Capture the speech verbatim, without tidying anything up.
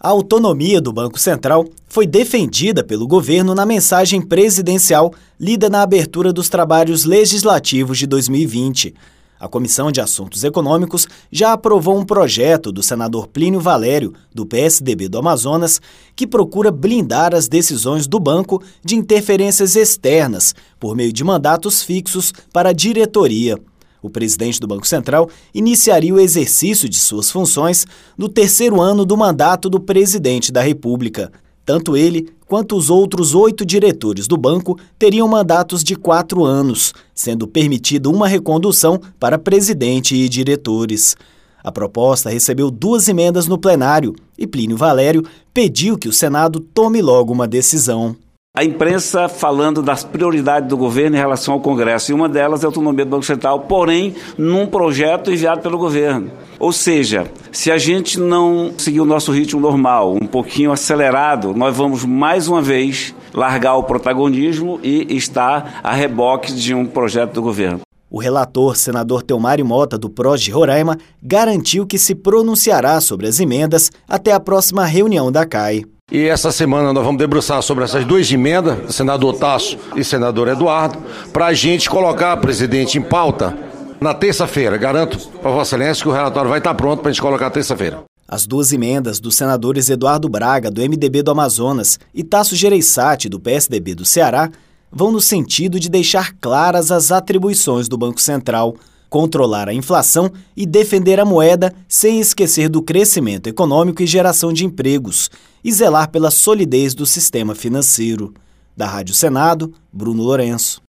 A autonomia do Banco Central foi defendida pelo governo na mensagem presidencial lida na abertura dos trabalhos legislativos de dois mil e vinte. A Comissão de Assuntos Econômicos já aprovou um projeto do senador Plínio Valério, do P S D B do Amazonas, que procura blindar as decisões do banco de interferências externas por meio de mandatos fixos para a diretoria. O presidente do Banco Central iniciaria o exercício de suas funções no terceiro ano do mandato do presidente da República. Tanto ele quanto os outros oito diretores do banco teriam mandatos de quatro anos, sendo permitida uma recondução para presidente e diretores. A proposta recebeu duas emendas no plenário e Plínio Valério pediu que o Senado tome logo uma decisão. A imprensa falando das prioridades do governo em relação ao Congresso, e uma delas é a autonomia do Banco Central, porém, num projeto enviado pelo governo. Ou seja, se a gente não seguir o nosso ritmo normal, um pouquinho acelerado, nós vamos mais uma vez largar o protagonismo e estar a reboque de um projeto do governo. O relator, senador Teomário Mota, do P R O S de Roraima, garantiu que se pronunciará sobre as emendas até a próxima reunião da C A I. E essa semana nós vamos debruçar sobre essas duas emendas, senador Tasso e senador Eduardo, para a gente colocar, presidente, em pauta na terça-feira. Garanto para Vossa Excelência que o relatório vai estar pronto para a gente colocar terça-feira. As duas emendas dos senadores Eduardo Braga, do M D B do Amazonas, e Tasso Gereissati, do P S D B do Ceará, vão no sentido de deixar claras as atribuições do Banco Central, controlar a inflação e defender a moeda sem esquecer do crescimento econômico e geração de empregos, e zelar pela solidez do sistema financeiro. Da Rádio Senado, Bruno Lourenço.